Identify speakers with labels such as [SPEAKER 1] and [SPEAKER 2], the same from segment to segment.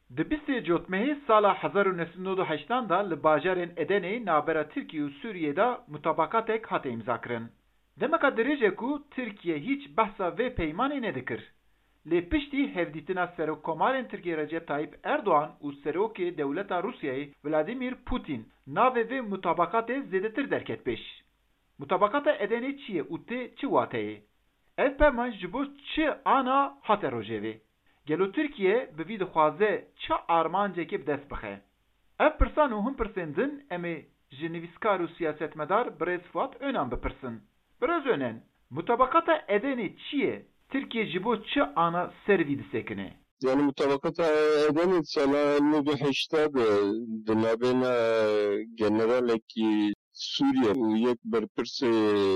[SPEAKER 1] Di 20 Cotmehê sala 1998 da li bajarên Edenê navbera Tirkiye û Sûriyê de mutabakatek hate imzakirin. Demeka dirêje ku Tirkiye hiç behsa vê peymanê nedikir. Lê piştî hevdîtina Serokkomarên Tirkiye Recep Tayyip Erdoğan û Serokê Dewleta Rusyayê Vladimir Putin navê vê mutabakatê zêdetir derket pêş. Mutabakata Edenê çi ye û tê çi wateyê? Ev peyman ji bo çi ana hate rojevê? Gelo Tirkiye bi vî dixwaze çi armancekê bi dest bixe? Ev pirsan û hin pirsên din em ê ji nivîskar û siyasetmedar Birêz Fuat Önan bipirsin. Birêz Önan, mutabakata Edenê çi ye? Tirkiye ji bo çi ana ser vî disekine?
[SPEAKER 2] Yani mutabakata Edenê sala 1980 di navbena generalekî Sûriye û yek berpirsê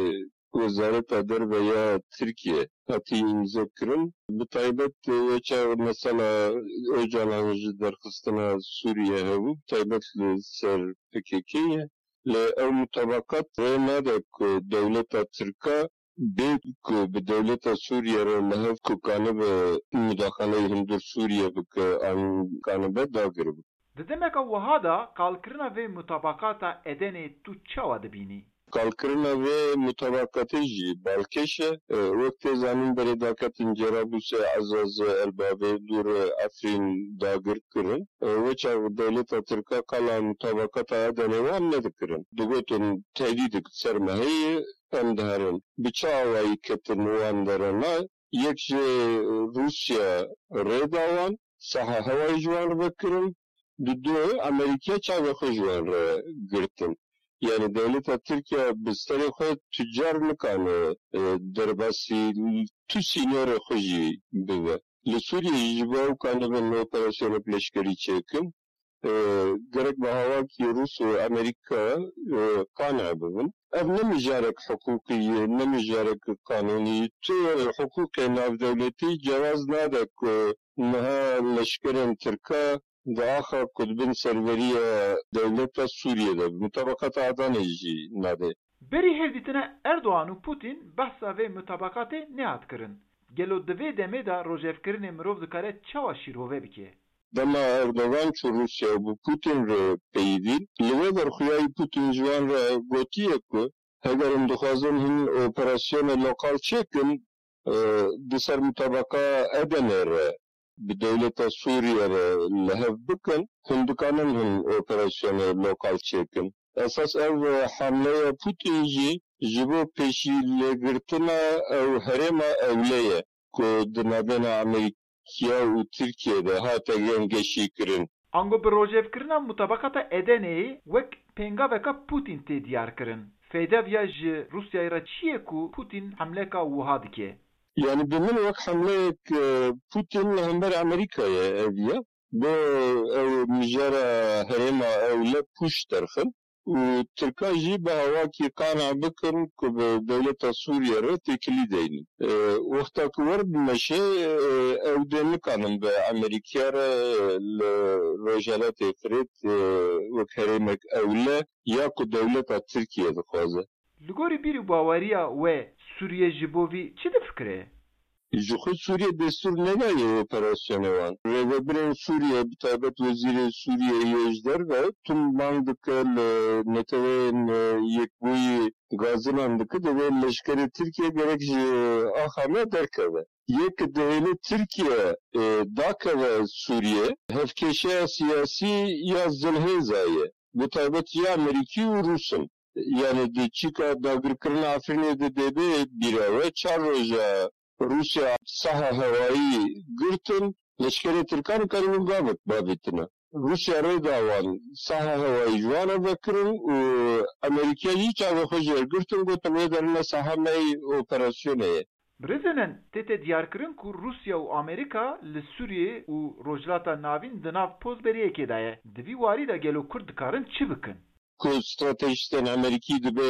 [SPEAKER 2] Wezareta Derve ya Tirkiye hatî imzakirin. Bi taybet yeça mesela Öcalan ji derxistina Sûriye hebû, taybet li ser PKK'ye. Li ev mutabakat rê nede ku dewleta Tirka bê ku bi dewleta Sûriye re lihev ku kanibe mudaxaleyê hundir Sûriye bike an kanibe dagir bike.
[SPEAKER 1] Di demeka wiha da qalkirina vê mutabakata Edenê tu çawa dibînî?
[SPEAKER 2] Kalkırına ve mutabakatı jî balkêş e wek tê zanîn berêdaketên Cerablusê Ezazê Elbabê dur Efrîn dagir kirin. Weça dewleta Tirka qala mutabakata Edenê wan nedikirin. Digotin tehdîdik ser me heye em diherin. Bi çi awayî ketin wan derena yek ji Rusya rêda wan saha hewayî ji wan vekirin. Du Amerîkaya çavê xwe ji wan re girtin. Yani devleta Türkiye bisterê xwe tüccar nikane derbasî tu sînorê xwe jî bibe. Li Sûriyeyê jî ew kanibin operasyona leşkerî çêkin. Gerek bi hawakî Rûs û Amerîka qane bibin. Ev ne mijarek hukukî ye, ne mijarek kanûnî. Tu hukukê navdewletî cewaz nade ku niha leşkerên Tirka Daxa kudbin serveriya devleta Suriye'de mutabakata Adanê jî nade.
[SPEAKER 1] Berî hevdîtina Erdoğan û Putin behsa vê mutabakatê nehat kirin. Gelo di vê demê de rojevkirinê mirov dikare çawa şîrove bike?
[SPEAKER 2] Dema Erdoğan çû Rusya bu Putin re peyivî, li vê derxuyayî Putin ji wan re gotiye ku heger em dixwazin hin operasyona lokal çêkin di ser mutabaka Edenê re bi dewleta Sûriye re lihev bikin, hûn dikanin hin operasyona lokal çêkin. Esas ev hamleya Putin jî ji bo pêşîlêgirtina ew herêma ewle ye ku di navbena Amerîkaya û Tirkiyeyê hate gengeşîkirin.
[SPEAKER 1] Ango bi rojevkirina mutabakata Edenê wek pêngaveka Putin tê diyar kirin. Fêdeviya ji Rusyayê re çi ye ku Putin hemleka wiha dike?
[SPEAKER 2] Yani bimin wek hemleyek Putin li hember Amerîkayê ev ye. Bu ew mijara herêma ewle pûş derxin. û Tirka jî bi hawakî qana bikin ku bi dewleta Sûriye re têkilî deynin. Wexta ku werbimeşe ew dê nikanin bi Amerîkaya re li Rojaletê Firêt wek herêmek ewle ya ku dewleta Tirkiye dixwaze.
[SPEAKER 1] Li gorî bîr û baweriya we Sûriye ji bo vî çi difikire?
[SPEAKER 2] Ji xwe Sûriye destur nedaye operasyona wan. Rêveberên Sûriye bi taybet Wezîrê Sûriyeyê Ejder ve tüm bang dike li netewên yekbûyî gazinan dike divê leşkerê Tirkiye gerek ji Axamê derkeve. Yek divêle Tirkiye dakeve Sûriye hevkêşeya siyasî ya zilhêza ye. Bi taybet ya Amerîkî û Rûsın. Yani di çîka dagirkirina Efrînê de dêbê bîra we çar roja Rusya saha hewayî girtin, leşkerê Tirkan karînin babetine. Rusya rêda wan saha hewayî ji wan re vekirin û Amerîkaya jî çavê xwe jê girtin gotin wê derine saha mey operasyonê ye.
[SPEAKER 1] Birêz Önan tê te diyar kirin ku Rusya û Amerîka li Sûriyê û Rojhilata Navîn di nav pozberiyekê de ye. Di vî warî de gelo Kurd dikarin çi bikin?
[SPEAKER 2] Ku stratejistên Amerîkî dibe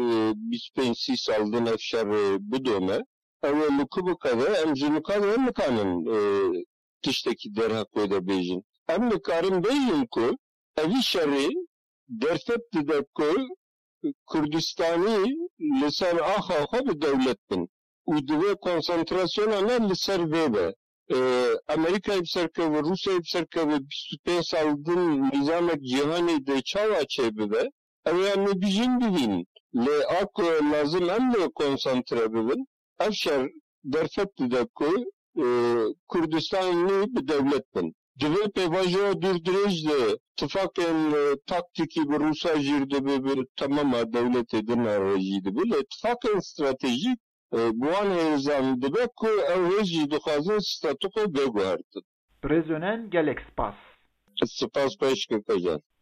[SPEAKER 2] 25 sal din ev şer bidome. Ew li ku bikeve em ji nikanin tiştekî derha xwe de bêjin. Em nikarin bêjin ku evî şerê derfet dide ku Kurdistanî li ser axa xwe bi dewlet bin û divê konsantrasyona ne li ser vê be. Amerika ibserke Rusya ibserke ve bir saldın nizamek cihani de çava çebibe. Yani bizim bilin. Le ak lazım emle konsantre bilin. Afşar derfet de koy Kürdistanlı bir devletin. Dve pevajo durdurejde tıfaken taktiki bir Rusya jirde bir tamama devlet edin aracıydı bile tıfaken stratejik buan herzan dibe ku evreji duhazın statuko beguartı.
[SPEAKER 1] Brezönen gelek spas.
[SPEAKER 2] Spas peşke kajan.